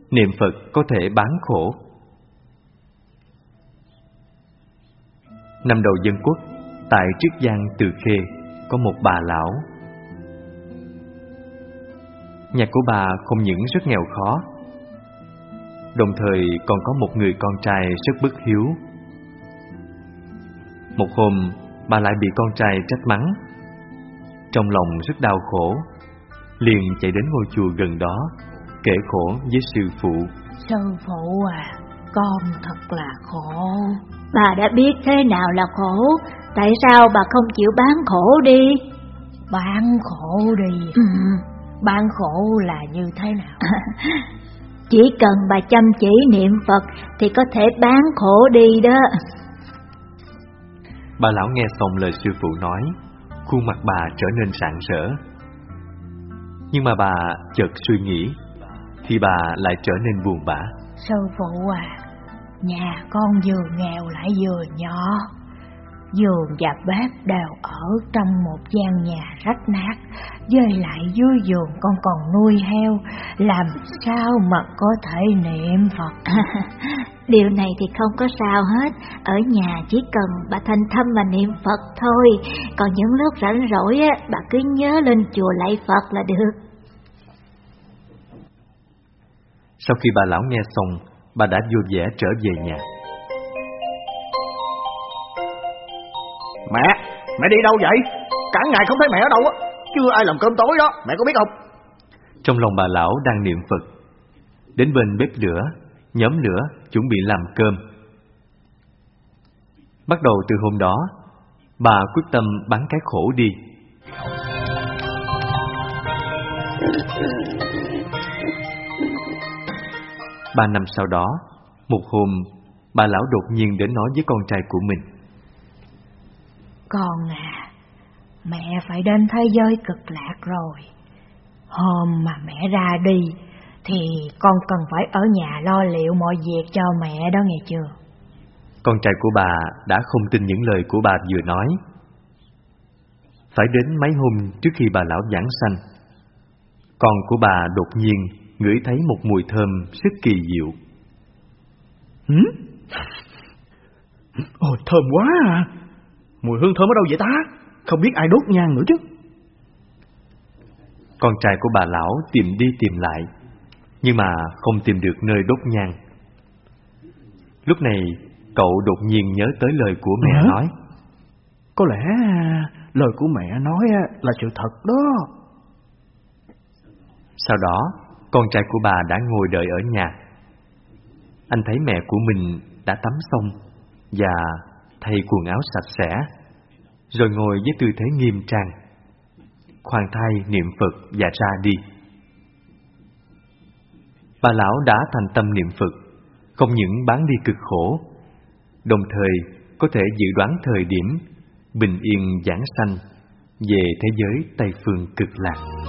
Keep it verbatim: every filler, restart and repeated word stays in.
Niệm Phật có thể bán khổ. Năm đầu dân quốc, tại Triết Giang Từ Khê có một bà lão. Nhà của bà không những rất nghèo khó, đồng thời còn có một người con trai rất bất hiếu. Một hôm, bà lại bị con trai trách mắng. Trong lòng rất đau khổ, liền chạy đến ngôi chùa gần đó kể khổ với sư phụ. Sư phụ à, con thật là khổ. Bà đã biết thế nào là khổ, tại sao bà không chịu bán khổ đi? Bán khổ đi? Ừ. Bán khổ là như thế nào? Chỉ cần bà chăm chỉ niệm Phật thì có thể bán khổ đi đó. Bà lão nghe xong lời sư phụ nói, khuôn mặt bà trở nên rạng rỡ. Nhưng mà bà chợt suy nghĩ, thì bà lại trở nên buồn bã. Sư phụ à, nhà con vừa nghèo lại vừa nhỏ, giường và bếp đều ở trong một gian nhà rách nát, với lại dưới giường con còn nuôi heo, làm sao mà có thể niệm Phật? Điều này thì không có sao hết, ở nhà chỉ cần bà thành tâm và niệm Phật thôi, còn những lúc rảnh rỗi á, bà cứ nhớ lên chùa lạy Phật là được. Sau khi bà lão nghe xong, bà đã vui vẻ trở về nhà. Mẹ, mẹ đi đâu vậy? Cả ngày không thấy mẹ ở đâu á, chưa ai làm cơm tối đó, mẹ có biết không? Trong lòng bà lão đang niệm Phật, đến bên bếp lửa, nhóm lửa chuẩn bị làm cơm. Bắt đầu từ hôm đó, bà quyết tâm bán cái khổ đi. Ba năm sau đó, một hôm, bà lão đột nhiên đến nói với con trai của mình. Con à, mẹ phải đến thế giới cực lạc rồi. Hôm mà mẹ ra đi thì con cần phải ở nhà lo liệu mọi việc cho mẹ đó, nghe chưa? Con trai của bà đã không tin những lời của bà vừa nói. Phải đến mấy hôm trước khi bà lão giảng sanh, con của bà đột nhiên ngửi thấy một mùi thơm rất kỳ diệu. Hử? Ôi, thơm quá à! Mùi hương thơm ở đâu vậy ta? Không biết ai đốt nhang nữa chứ. Con trai của bà lão tìm đi tìm lại, nhưng mà không tìm được nơi đốt nhang. Lúc này, cậu đột nhiên nhớ tới lời của mẹ à? nói. Có lẽ lời của mẹ nói là sự thật đó. Sau đó, con trai của bà đã ngồi đợi ở nhà. Anh thấy mẹ của mình đã tắm xong và thay quần áo sạch sẽ, rồi ngồi với tư thế nghiêm trang, khoan thai niệm Phật và ra đi. Bà lão đã thành tâm niệm Phật, không những bán đi cực khổ, đồng thời có thể dự đoán thời điểm bình yên giảng sanh về thế giới Tây Phương Cực Lạc.